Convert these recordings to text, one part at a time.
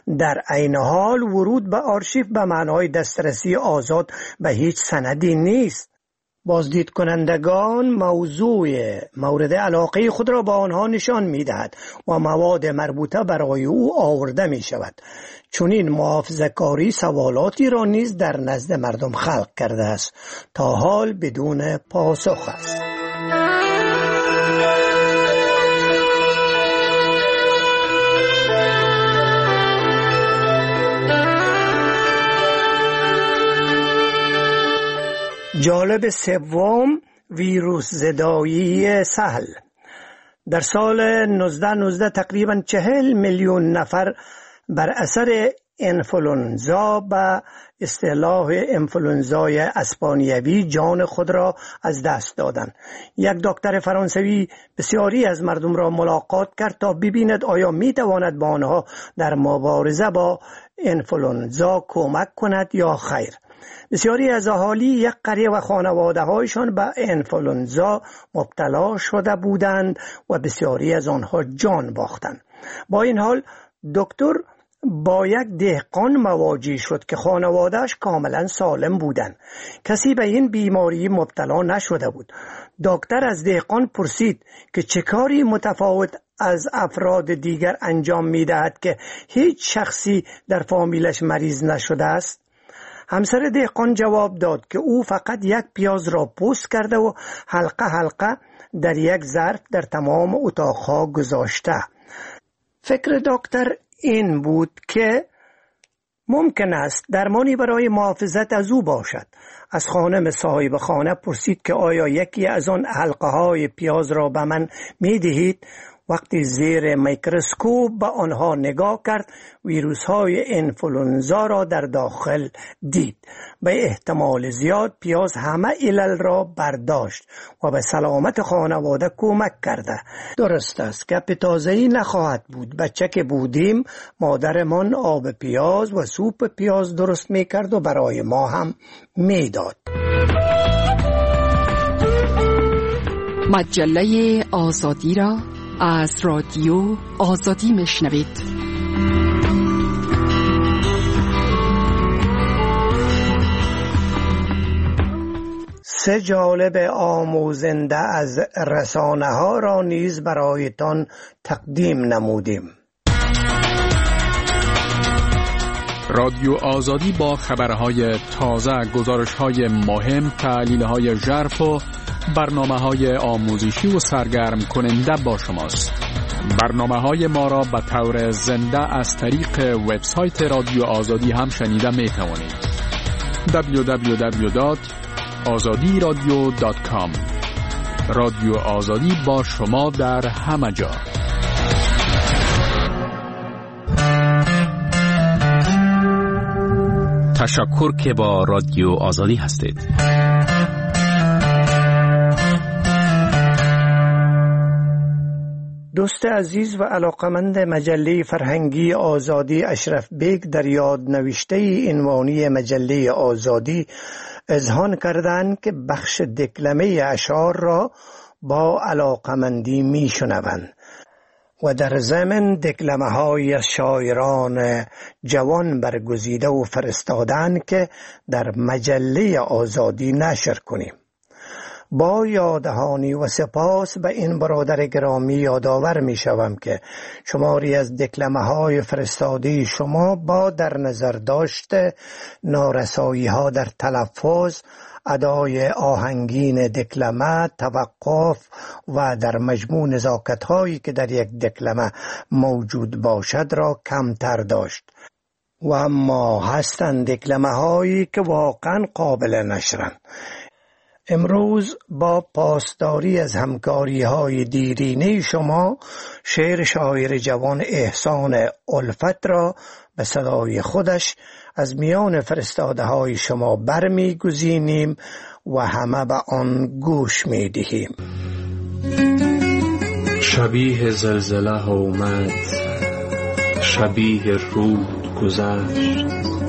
در عین حال ورود به آرشیو به معنای دسترسی آزاد به هیچ سندی نیست. بازدید کنندگان موضوع مورد علاقه خود را به آنها نشان می دهد و مواد مربوطه برای او آورده می شود. چون این محافظه‌کاری سوالاتی را نیز در نزد مردم خلق کرده است تا حال بدون پاسخ است. جالب سوم، ویروس زدایی سهل. در سال 1919 تقریباً 40 میلیون نفر بر اثر انفلونزا به اصطلاح انفلونزای اسپانیوی جان خود را از دست دادند. یک دکتر فرانسوی بسیاری از مردم را ملاقات کرد تا ببیند آیا می تواند با آنها در مبارزه با انفلونزا کمک کند یا خیر. بسیاری از اهالی یک قریه و خانواده هایشان به انفلونزا مبتلا شده بودند و بسیاری از آنها جان باختند. با این حال دکتر با یک دهقان مواجه شد که خانوادهش کاملا سالم بودند. کسی به این بیماری مبتلا نشده بود. دکتر از دهقان پرسید که چه کاری متفاوت از افراد دیگر انجام می دهد که هیچ شخصی در فامیلش مریض نشده است. همسر دهقان جواب داد که او فقط یک پیاز را پوست کرده و حلقه حلقه در یک ظرف در تمام اتاقها گذاشته. فکر دکتر این بود که ممکن است درمانی برای محافظت از او باشد. از خانم صاحب خانه پرسید که آیا یکی از آن حلقه های پیاز را به من می دهید؟ وقتی زیر میکروسکوپ به آنها نگاه کرد، ویروس های انفلونزا را در داخل دید. به احتمال زیاد پیاز همه علل را برداشت و به سلامت خانواده کمک کرده. درست است که تازه‌ای نخواهد بود. بچه که بودیم مادرمان آب پیاز و سوپ پیاز درست میکرد و برای ما هم میداد. مجله آزادی را از رادیو آزادی میشنوید. سه جالب آموزنده از رسانه ها را نیز برایتان تقدیم نمودیم. رادیو آزادی با خبرهای تازه، گزارش‌های مهم، تحلیل‌های ژرف و برنامه‌های آموزشی و سرگرم کننده با شماست. برنامه‌های ما را به طور زنده از طریق وبسایت رادیو آزادی هم شنیده می‌توانید. www.azadiradio.com. رادیو آزادی با شما در همه جا. تشکر که با رادیو آزادی هستید. دوست عزیز و علاقمند مجله فرهنگی آزادی اشرف بیگ در یاد نوشته عنوانی مجله آزادی اذعان کردند که بخش دکلمه اشعار را با علاقمندی می شنوند و در ضمن دکلمه های شاعران جوان برگزیده و فرستادن که در مجله آزادی نشر کنیم. با یادهانی و سپاس به این برادر گرامی یادآور می شوم که شماری از دکلمه های فرستاده شما با در نظر داشته نارسایی ها در تلفظ، ادای آهنگین دکلمه، توقف و در مجموع نزاکت هایی که در یک دکلمه موجود باشد را کمتر داشت. و اما هستند دکلمه هایی که واقعا قابل نشرند. امروز با پاسداری از همکاری های دیرینه شما شعر شاعر جوان احسان الفت را به صدای خودش از میان فرستاده های شما برمی گزینیم و همه به آن گوش می دهیم. شبیه زلزله اومد، شبیه رود گذشت،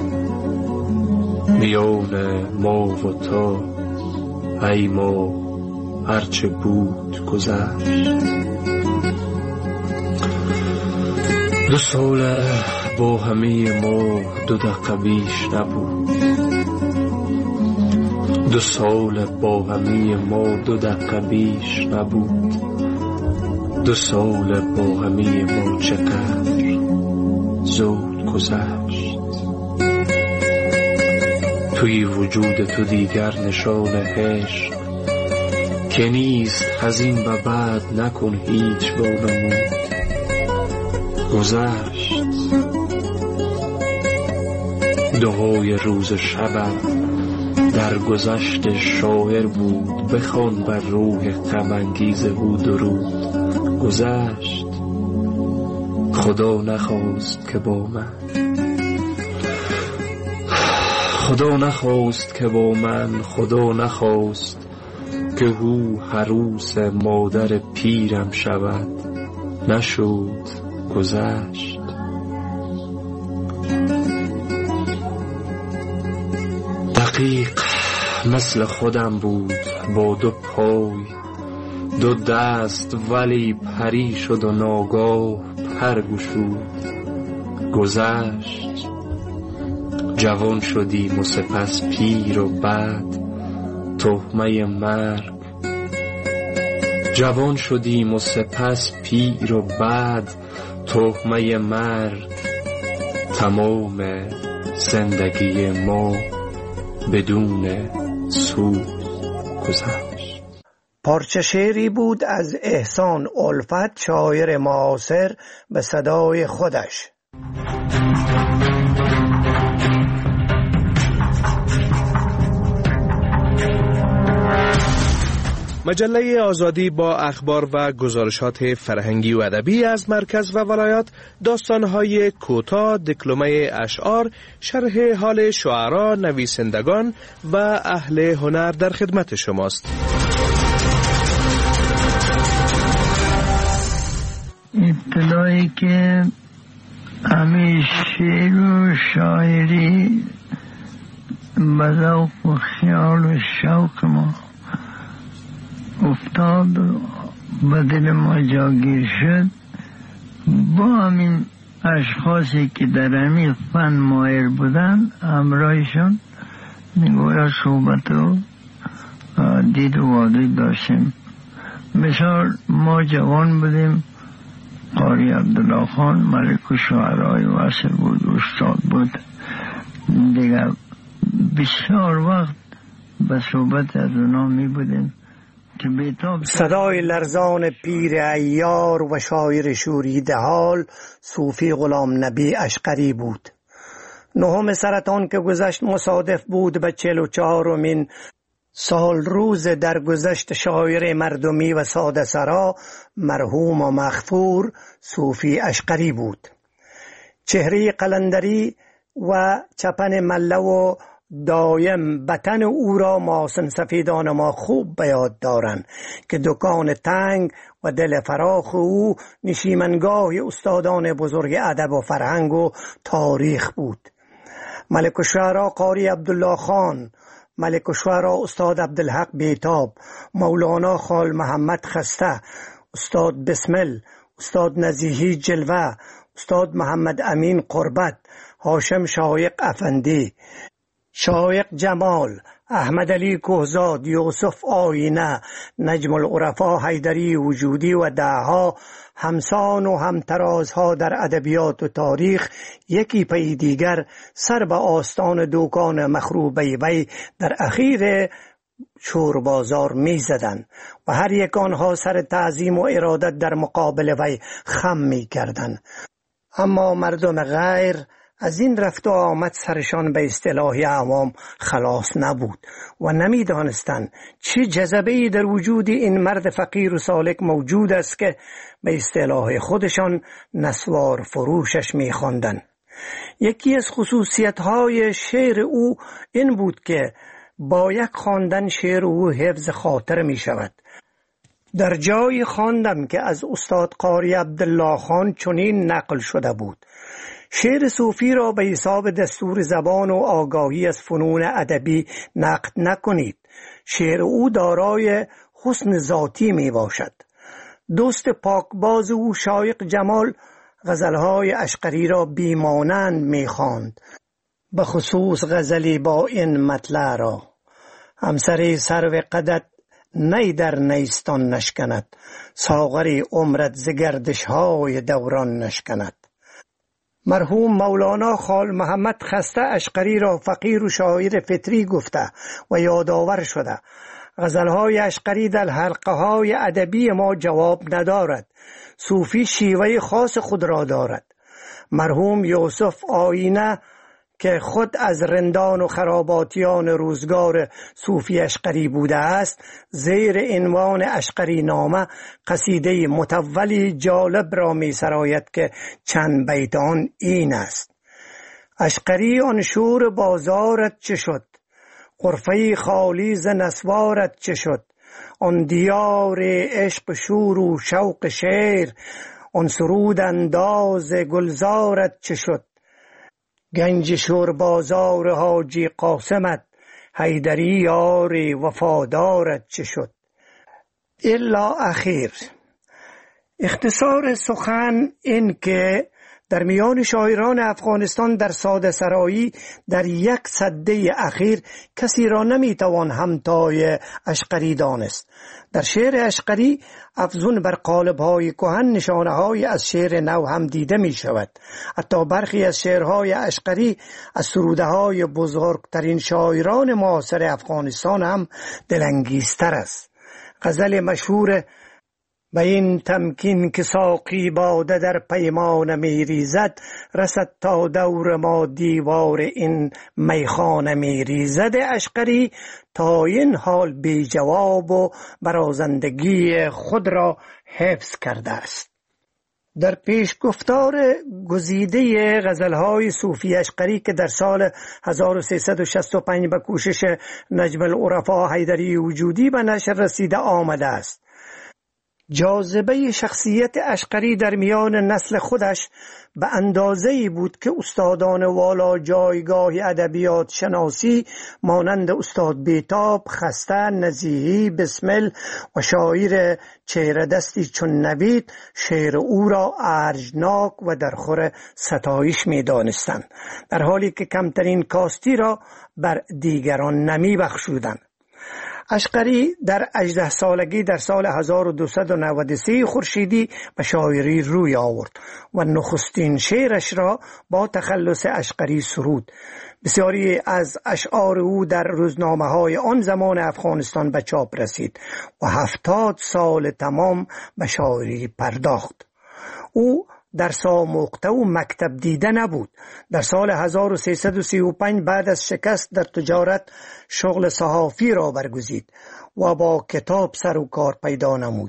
میان ما و تو ای ما هرچه بود گذشت. با همه ما 2 دقیقه بیش نبود. 2 سال با همه ما 2 دقیقه بیش نبود. 2 سال با همه ما چقدر زود گذشت. توی وجود تو دیگر نشان عشق که نیست، از این به بعد نکن هیچ بانمون. گذشت دعای روز شبم در گذشت شاعر بود، بخوان بر روح غم‌انگیز او درود. گذشت خدا نخواست که با من، خدا نخواست که با من، خدا نخواست که او عروس مادر پیرم شود. نشد، گذشت. دقیق مثل خودم بود، با 2 پای 2 دست، ولی پری شد و ناگاه پر گشود. گذشت جوان شدیم و سپس پیر و بعد تهمه مرگ. جوان شدیم و سپس پیر و بعد تهمه مرگ. تمام زندگی ما بدون سود گذشت. پارچه شعری بود از احسان الفت، شاعر معاصر، به صدای خودش. مجله آزادی با اخبار و گزارشات فرهنگی و ادبی از مرکز و ولایات، داستان‌های کوتاه، دکلمه اشعار، شرح حال شعرا، نویسندگان و اهل هنر در خدمت شماست. ابتدایی که همه شعر و شاعری به ذوق و خیال و شوق ما افتاد و به دل ما جاگیر شد، با همین اشخاصی که در همین فن ماهر بودن همراهشون نگویا صحبت و دید و وادید داشتیم. مثال ما جوان بودیم، قاری عبدالله خان ملک و شعرهای وصل بود، استاد بود دیگر. بسیار وقت به صحبت از اونا می بودیم. صدای لرزان پیر عیار و شاعر شوریده حال صوفی غلام نبی اشقری بود. 9 سرطان که گذشت مصادف بود به 44مین سال روز درگذشت شاعر مردمی و ساده سرا مرحوم و مغفور صوفی اشقری بود. چهره قلندری و چپن مله و دایم بطن او را محسن سفیدان ما خوب به یاد دارند که دکان تنگ و دل فراخ او نشیمنگاه استادان بزرگ ادب و فرهنگ و تاریخ بود. ملک الشعرا قاری عبدالله خان، ملک الشعرا استاد عبدالحق بیتاب، مولانا خال محمد خسته، استاد بسمل، استاد نزیهی جلوه، استاد محمد امین قربت، هاشم شایق افندی، شایق جمال، احمد علی کوهزاد، یوسف آینه، نجم العرفا حیدری وجودی و دهها همسان و همترازها در ادبیات و تاریخ یکی پی دیگر سر به آستان دکان مخروبه وی در اخیر شور بازار می زدن و هر یک آنها سر تعظیم و ارادت در مقابل وی خم می کردن. اما مردم غیر از این رفت و آمد سرشان به اصطلاح عوام خلاص نبود و نمی دانستند چه جذبه‌ای در وجود این مرد فقیر و سالک موجود است که به اصطلاح خودشان نسوار فروشش می خواندند. یکی از خصوصیت‌های شعر او این بود که با یک خواندن شعر او حفظ خاطر می شود. در جایی خواندم که از استاد قاری عبدالله خان چنین نقل شده بود: شعر صوفی را به حساب دستور زبان و آگاهی از فنون ادبی نقد نکنید. شعر او دارای حسن ذاتی می باشد. دوست پاکباز او شایق جمال غزلهای اشقری را بیمانند می‌خواند، به خصوص غزلی با این مطلع را: همسری سرو قدت نی در نیستان نشکند، ساغری عمرت ز گردش‌های دوران نشکند. مرحوم مولانا خال محمد خسته اشقری را فقیر و شاعر فطری گفته و یادآور شده. غزلهای اشقری در حلقه‌های ادبی ما جواب ندارد. صوفی شیوه خاص خود را دارد. مرحوم یوسف آینه که خود از رندان و خراباتیان روزگار صوفی اشقری بوده است، زیر عنوان اشقری نامه قصیده مطولی جالب را می سراید که چند بیت آن این است: اشقری آن شور بازارت چه شد، غرفه خالی ز نسوارت چه شد، آن دیار عشق شور و شوق شعر، آن سرود انداز گلزارت چه شد، گنج شور بازار حاجی قاسمت، حیدری یاری وفادارت چه شد. الا اخیر. اختصار سخن این که در میان شاعران افغانستان در ساده سرایی در یک سده اخیر کسی را نمیتوان همتای اشقری دانست. در شعر اشقری افزون بر قالب‌های کهن نشانه‌های از شعر نو هم دیده می شود. حتی برخی از شعرهای اشقری از سروده‌های بزرگترین شاعران معاصر افغانستان هم دلانگیزتر است. غزل مشهور به این تمکین که ساقی باده در پیمانه می ریزد، رسد تا دور ما دیوار این میخانه می ریزد اشقری تا این حال بی جواب و برازندگی خود را حفظ کرده است. در پیش گفتار گزیده غزلهای صوفی اشقری که در سال 1365 به کوشش نجم العرفا حیدری وجودی به نشر رسیده آمده است، جاذبه شخصیت اشقری در میان نسل خودش به اندازه‌ای بود که استادان والا جایگاه ادبیات شناسی مانند استاد بیتاب، خسته، نزیهی، بسمل و شاعر چهره دستی چون نوید شعر او را ارجناک و در خور ستایش می دانستند، در حالی که کمترین کاستی را بر دیگران نمی بخشودند. اشقری در 18 سالگی در سال 1293 خورشیدی به شاعری روی آورد و نخستین شعرش را با تخلص اشقری سرود. بسیاری از اشعار او در روزنامه‌های آن زمان افغانستان به چاپ رسید و 70 سال تمام به شاعری پرداخت. او درس آموخته و مکتب دیده نبود. در سال 1335 بعد از شکست در تجارت شغل صحافی را برگزید و با کتاب سر و کار پیدا نمود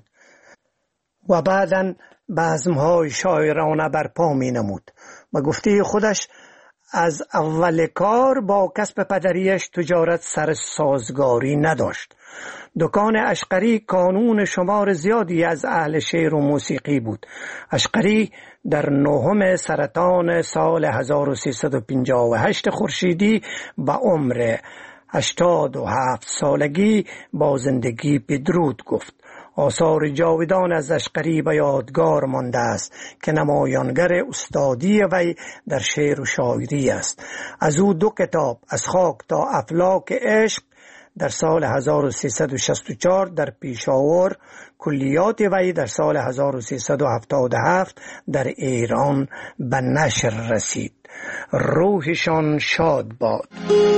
و بعداً بزم‌های شاعرانه برپا می نمود. به گفته خودش از اول کار با کسب پدریش تجارت سر سازگاری نداشت. دکان اشقری کانون شمار زیادی از اهل شعر و موسیقی بود. اشقری در 9 سرطان سال 1358 خورشیدی به عمر 87 سالگی با زندگی بدرود گفت. آثار جاودان از اشقری به یادگار مانده است که نمایانگر استادی وی در شعر و شاعری است. از او 2 کتاب از خاک تا افلاک عشق در سال 1364 در پیشاور، کلیات وی در سال 1377 در ایران به نشر رسید. روحشان شاد باد.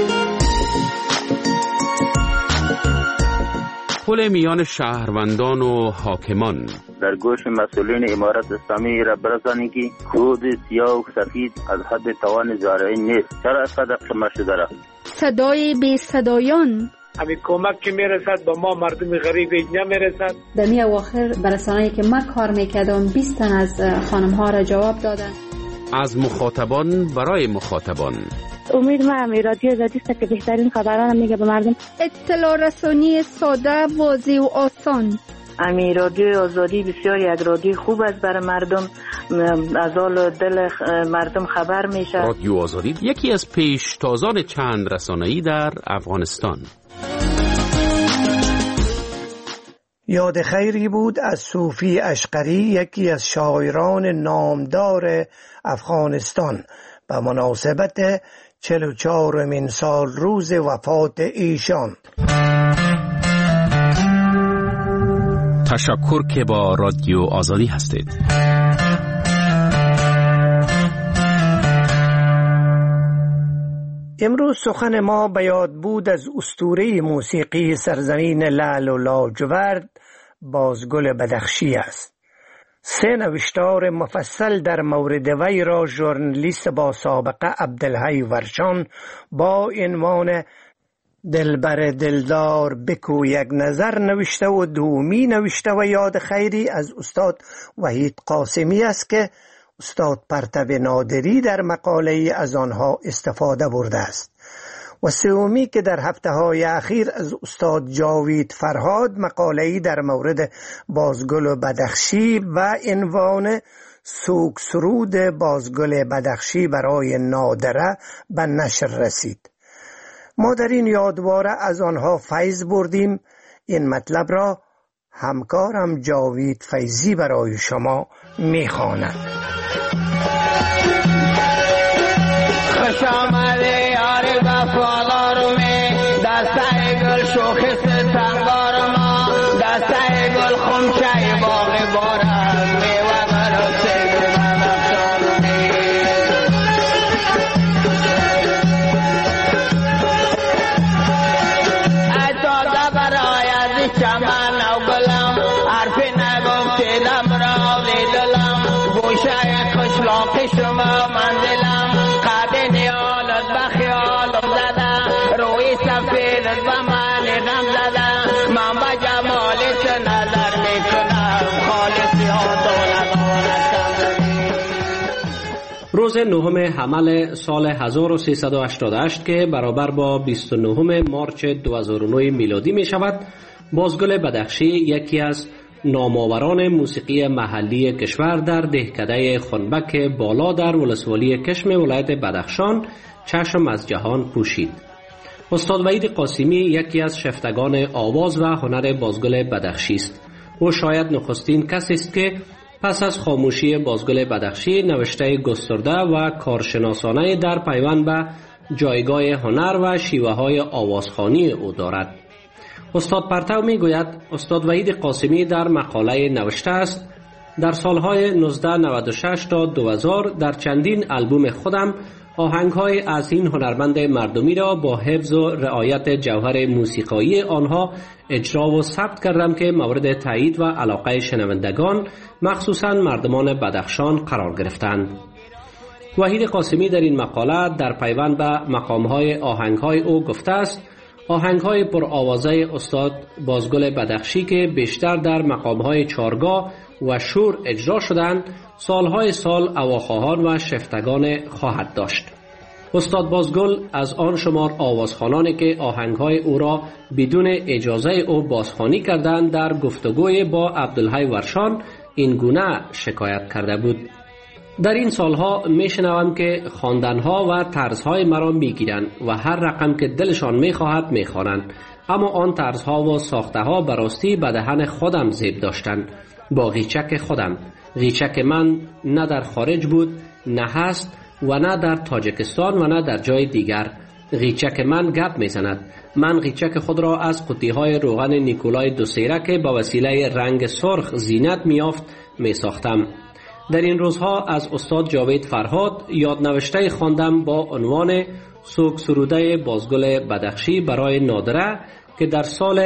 پل میان شهروندان و حاکمان. در گوش مسئولین امارت اسلامی را برسانید که کود سیاه و سفید از حد توان زارعی نیست. چرا اینقدر قمه شده را؟ صدای بی صدایان. همین کمک که میرسد به ما مردم غریب نمیرسد. در می اواخر برسانه‌ای که من کار میکردم 20 تن از خانم ها را جواب دادن. از مخاطبان برای مخاطبان. امید ما هم رادیو آزادی است که بهترین خبران میگه به مردم. اطلاع رسانی ساده، واضح و آسان. امی رادیو آزادی بسیار یک رادیو خوب است برای مردم، از حال دل مردم خبر میشه. رادیو آزادی یکی از پیشتازان چند رسانه‌ای در افغانستان. یاد خیری بود از صوفی اشقری، یکی از شاعران نامدار افغانستان، به مناسبت 44مین سال روز وفات ایشان. تشکر که با رادیو آزادی هستید. امروز سخن ما به یاد بود از اسطوره موسیقی سرزمین لعل و لاجورد بازگل بدخشی است. 3 نوشتار مفصل در مورد وی را ژورنالیست با سابقه عبدالحی ورشان با عنوان دلبر دلدار بکو یک نظر نوشته و دومی نوشته و یاد خیری از استاد وحید قاسمی است که استاد پرتو نادری در مقاله از آنها استفاده برده است و سومی که در هفته‌های اخیر از استاد جاوید فرهاد مقاله‌ای در مورد بازگل بدخشی و عنوان سوگ سرود بازگل بدخشی برای نادره به نشر رسید. ما در این یادواره از آنها فیض بردیم. این مطلب را همکارم جاوید فیضی برای شما می‌خواند. خوش آمده یار وفادار می دسته گل شوخ ستمگار ما دسته گل خمچه باغ بارم میوه برسه من افشار می اتاده برای از چمن و گلم حرفی نگفتیدم را لیدلم گوشه کشلاق شما منزلم قد نیالت بخیالم زده روی سفید و من غم زده من با جمالت نظر میکنم خالص یاد و ندارد. روز 9 حمل سال 1388 که برابر با 29 مارچ 2009 میلادی می شود، بازگل بدخشی یکی از نامآوران موسیقی محلی کشور در دهکده خنبک بالا در ولسوالی کشم ولایت بدخشان چشم از جهان پوشید. استاد وحید قاسمی یکی از شفتگان آواز و هنر بازگل بدخشی است. او شاید نخستین کسی است که پس از خاموشی بازگل بدخشی نوشته گسترده و کارشناسانه در پیوند به جایگاه هنر و شیوه های آوازخوانی او دارد. استاد پرتو می گوید استاد وحید قاسمی در مقاله نوشته است در سالهای 1996 تا 2000 در چندین البوم خودم آهنگهای از این هنرمند مردمی را با حفظ و رعایت جوهر موسیقایی آنها اجرا و ثبت کردم که مورد تایید و علاقه شنوندگان مخصوصا مردمان بدخشان قرار گرفتند. وحید قاسمی در این مقاله در پیوند به مقامهای آهنگهای او گفته است آهنگهای پر آوازه استاد بازگل بدخشی که بیشتر در مقامهای چارگاه و شور اجرا شدند سالهای سال اواخواهان و شفتگان خواهد داشت. استاد بازگل از آن شمار آوازخوانانی که آهنگهای او را بدون اجازه او بازخوانی کردند در گفتگوی با عبدالحی ورشان این گونه شکایت کرده بود. در این سالها میشنوم که خواندنها و طرزهای مرا میگیرند و هر رقم که دلشان میخواهد میخوانند، اما آن طرزها و ساخته‌ها براستی به دهن خودم زیب داشتند. با غیچک خودم، غیچک من نه در خارج بود، نه هست و نه در تاجیکستان و نه در جای دیگر. غیچک من گپ میزند. من غیچک خود را از قطیهای روغن نیکولای دوسیره که با وسیله رنگ سرخ زینت میافت میساختم. در این روزها از استاد جاوید فرهاد یادنوشته خواندم با عنوان سوگ سروده بازگل بدخشی برای نادره که در سال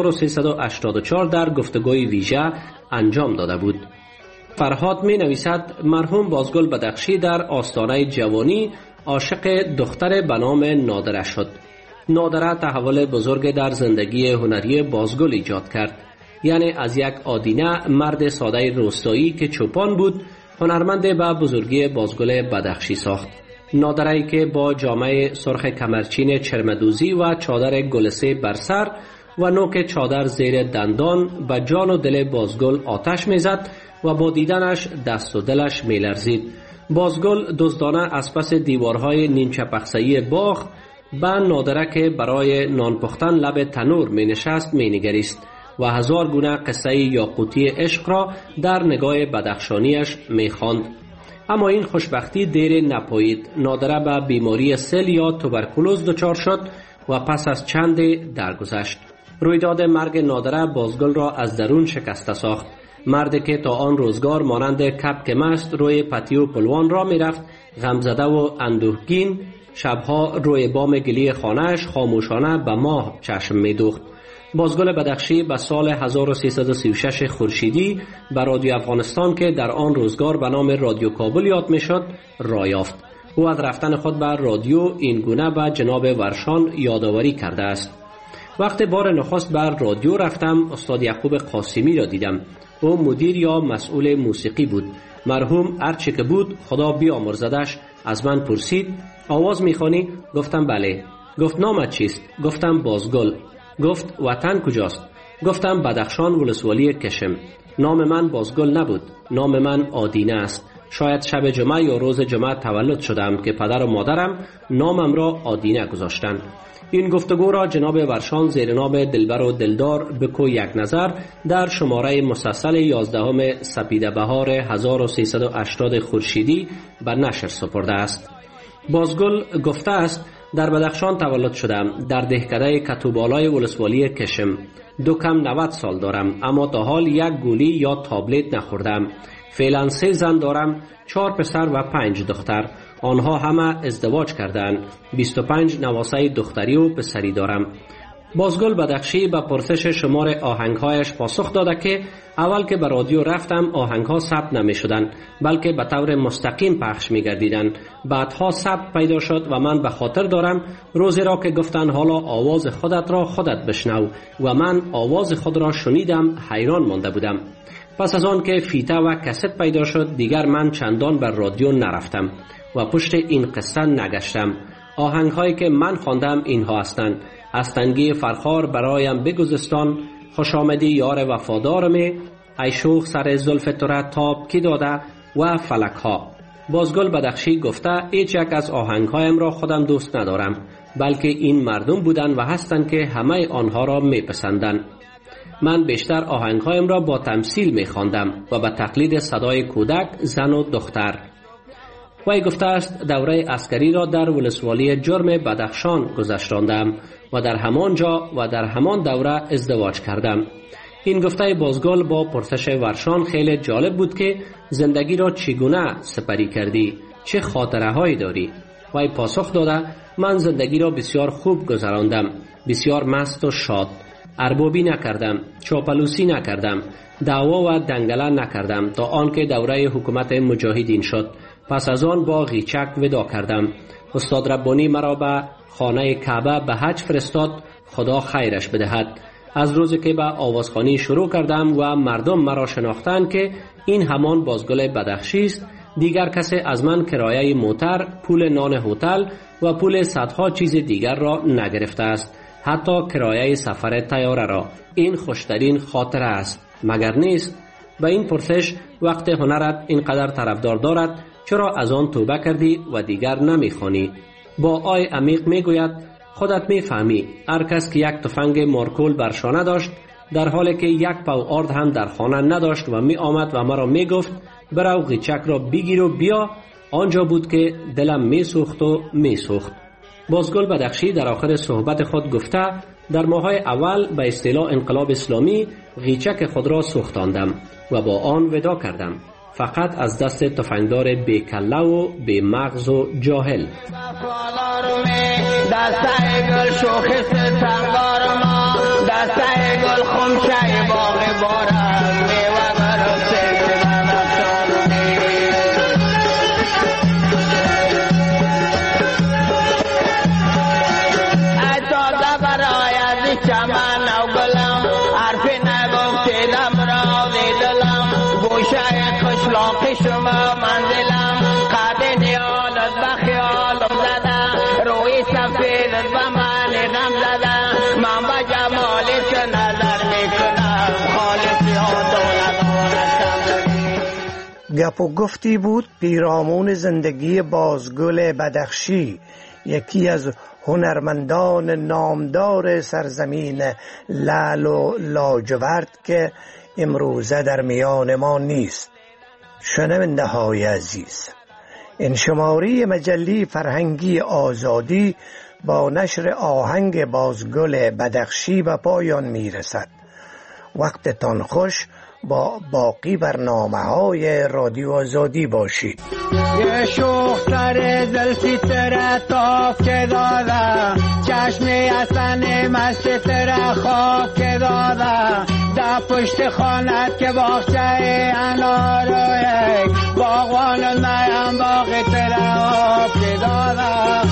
1384 در گفتگوی ویژه انجام داده بود. فرهاد می نویسد مرحوم بازگل بدخشی در آستانه جوانی عاشق دختر به نام نادره شد. نادره تحول بزرگ در زندگی هنری بازگل ایجاد کرد. یعنی از یک آدینه مرد ساده روستایی که چوپان بود هنرمند به بزرگی بازگل بدخشی ساخت. نادره‌ای که با جامه سرخ کمرچین چرمدوزی و چادر گلسه بر سر و نوک چادر زیر دندان به جان و دل بازگل آتش میزد و با دیدنش دست و دلش میلرزید. بازگل دزدانه از پس دیوارهای نیمچه پخسه‌ای باغ به نادره که برای نان پختن لب تنور می نشست می نگریست. و 1000 گونه قصه یاقوتی عشق را در نگاه بدخشانیش می‌خواند. اما این خوشبختی دیر نپایید. نادره به بیماری سل یا توبرکولوز دچار شد و پس از چند درگذشت. رویداد مرگ نادره بازگل را از درون شکسته ساخت. مردی که تا آن روزگار مانند کپک مست روی پتیو پلوان را میرفت، غمزده و اندوهگین، شبها روی بام گلی خانهش خاموشانه به ماه چشم میدوخت. بازگل بدخشی به سال 1336 خورشیدی به رادیو افغانستان که در آن روزگار به نام رادیو کابل یاد میشد راه یافت. او از رفتن خود به رادیو این گونه به جناب ورشان یادآوری کرده است: وقتی بار نخست بر رادیو رفتم استاد یعقوب قاسمی را دیدم. او مدیر یا مسئول موسیقی بود. مرحوم هرچی که بود خدا بیامرزدش از من پرسید: آواز میخوانی؟ گفتم بله. گفت نامت چیست؟ گفتم بازگل. گفت وطن کجاست؟ گفتم بدخشان ولسوالی کشم. نام من بازگل نبود، نام من آدینه است. شاید شب جمعه یا روز جمعه تولد شدم که پدر و مادرم نامم را آدینه گذاشتند. این گفتگو را جناب ورشان زیر نام دلبر و دلدار بکو یک نظر در شماره مسلسل 11 سپیده بهار 1380 خورشیدی به نشر سپرده است. بازگل گفته است: در بدخشان تولد شدم، در دهکده کتوبالای ولسوالی کشم. 90 سال دارم، اما تا حال یک گولی یا تابلت نخوردم. فعلا 3 زن دارم، 4 پسر و 5 دختر. آنها همه ازدواج کردند. 25 نواسه دختری و پسری دارم. بازگل بدخشی به پرسش شمار آهنگهایش پاسخ داده که اول که به رادیو رفتم آهنگها ثبت نمی شدن، بلکه به طور مستقیم پخش می گردیدن. بعدها ثبت پیدا شد و من به خاطر دارم روزی را که گفتن حالا آواز خودت را خودت بشنو و من آواز خود را شنیدم حیران مانده بودم. پس از آن که فیته و کست پیدا شد دیگر من چندان بر رادیو نرفتم و پشت این قصه نگشتم. آهنگهایی که من خواندم اینها هستند: از تنگی فرخار برایم بگذستان، خوش آمدی یار وفادارمی، ای شوخ سر زلف تو را تاب کی داده و فلک ها. بازگل بدخشی گفته هیچ یک از آهنگهایم را خودم دوست ندارم، بلکه این مردم بودند و هستند که همه آنها را میپسندند. من بیشتر آهنگهایم را با تمثیل میخواندم و به تقلید صدای کودک، زن و دختر. وی گفته است دوره عسکری را در ولسوالی جرم بدخشان گذشتاندم و در همان جا و در همان دوره ازدواج کردم. این گفته بازگل با پرسش ورشان خیلی جالب بود که زندگی را چگونه سپری کردی؟ چه خاطره هایی داری؟ وی پاسخ داده من زندگی را بسیار خوب گذراندم، بسیار مست و شاد. اربابی نکردم، چاپلوسی نکردم، دعوا و دنگله نکردم تا آنکه دوره حکومت مجاهدین شد. پس از آن با غیچک ودا کردم. استاد ربانی مرا به خانه کعبه به حج فرستاد، خدا خیرش بدهد. از روزی که به آوازخوانی شروع کردم و مردم مرا شناختند که این همان بازگل بدخشی است، دیگر کسی از من کرایه موتر، پول نان هتل و پول صدها چیز دیگر را نگرفته است، حتی کرایه سفر طیاره را. این خوشترین خاطره است، مگر نیست؟ به این پرسش وقت هنرت اینقدر طرفدار دارد چرا از آن توبه کردی و دیگر نمیخوانی؟ با آی عمیق میگوید خودت میفهمی هر کس که یک تفنگ مارکول بر شانه داشت در حالی که یک پاو آرد هم در خانه نداشت و می آمد و مرا میگفت برو غیچک را بگیر و بیا، آنجا بود که دلم میسوخت و میسوخت. بازگل بدخشی در آخر صحبت خود گفته در ماه‌های اول به اصطلاح انقلاب اسلامی غیچک خود را سوختاندم و با آن ودا کردم، فقط از دست تفنگدار بی کله و بی مغز و جاهل. دسته گل شوخ ستنگار ما، دسته گل خمشه باغ بارم میوه برسه اتاده برای از چمن و گلم حرفی نگفتیدم را دیدلم گوشه قشلاقی شما منزلم قد نیالت بخیالم زده روی سفیدت به من غم زده من به جمالت نظر میکنم خالصی ها دولت گپ و گفتی بود پیرامون زندگی بازگل بدخشی یکی از هنرمندان نامدار سرزمین لعل و لاجورد که امروزه در میان ما نیست. شنونده های عزیز، این شماره مجله فرهنگی آزادی با نشر آهنگ بازگل بدخشی به پایان می رسد. وقتتان خوش. با باقی برنامه‌های رادیو آزادی باشید. یه شوخ سر زلفی تر تاف که داده، چشمی حسن مست تر خواب که داده، در پشت خانت که باغچه اناره، باغوان نیم باغ تر آب که داده.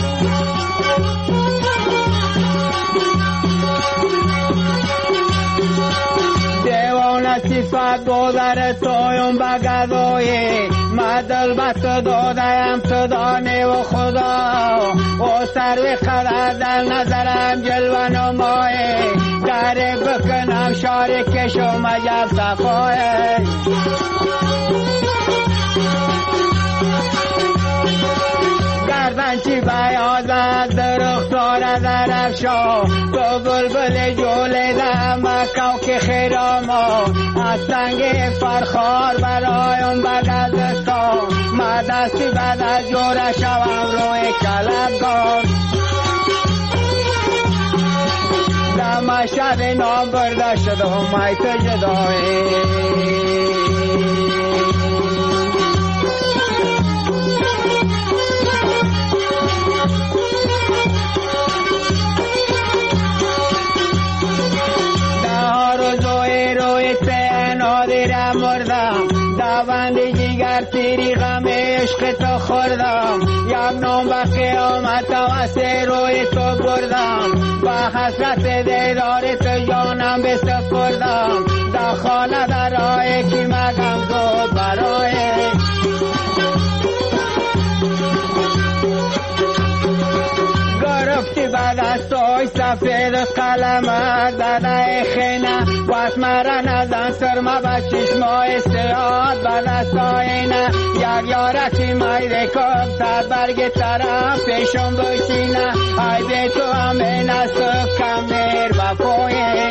صفت بودر تویم بگذایی، مدل بست دادیم تو دانه و خدا، و سر قدر در نظرم جلوه نمایی، دره بکنم شارکش و مجب صفایی. گردنچی بیازد درختار درفشا، تو بلبل جوله دمکو که خیراما، از سنگ فرخار برایم بگذستا، ما دستی بعد از جوره شوم روی کلبگار. دمشد نام برده شد و میت جدایی، دوندی جگر تیری غم عشق تو خوردم، یک نام به قیامت و سه روی تو بردم، با حسرت دیدار تو جانم بسپردم، در خانه در راه کی مگم زود برای. گرفتی بعد از توی سفید قلمت داده خینه، وقت مرا نزن سرما به چشمای سیاد بعد از توینه، یک یارکی میده کب سر برگ طرف پیشم بشینه، ای بی تو همین از تو کمیر بپویه.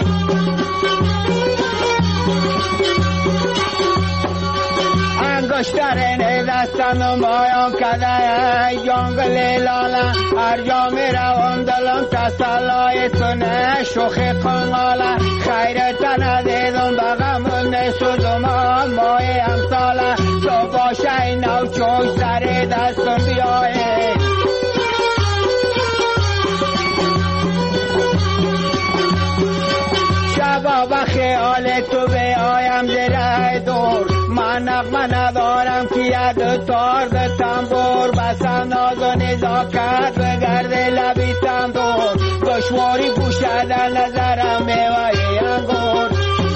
انگشترین دستم نمایم کده جنگل لاله، هر جا می روم دلم تسلای تونه شوخ قناله، خیرت ندیدم بغم نسودم مای امثاله، تو باشه این او چوش سر دستم بیایه. شبا به خیال تو بیایم زیر دور، من نغمه ندارم که ید تار ده تنبور، بسم ناز و نزاکت بگرد لبی تنبور، دشواری گوشه در نظرم میوه انگور.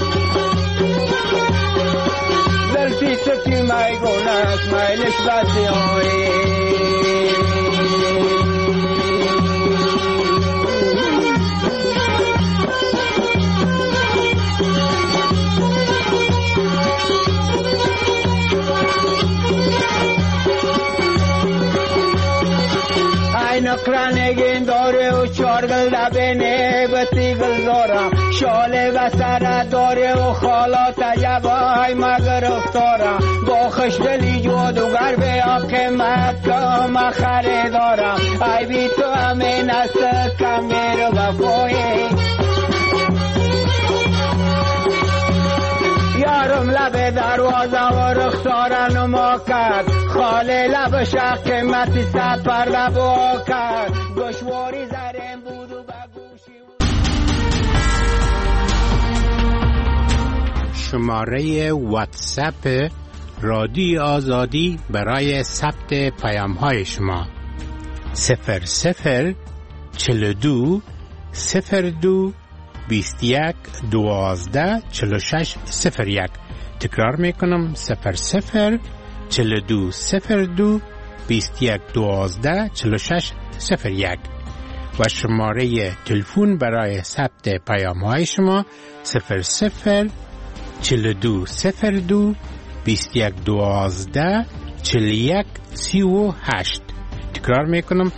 زلفی تو که میگونست میلش بسی آئی، نقرانگین داره و چارگل دبینه بطی گل دارم، شاله و سر داره و خالات جبای مگرفتارم، با خوشدلی جادوگر به قیمت کم خریدارم، ای بی تو همین است کمیر وفایی. یارم لب دروازه و رخسار نما کرد، خاله لب شق قیمتی صد پرده با کرد، دشواری زرین بود و بگوشی. شماره واتساپ رادیو آزادی برای ثبت پیام های شما 00 42 02 21 12 46 01. تکرار میکنم 00 42 02 21 12 46 01 و شماره تلفن برای ثبت پیام های شما 00 42 02 21 12 41 38. تکرار میکنم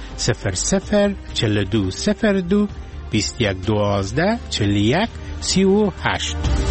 004202 2112 41 38.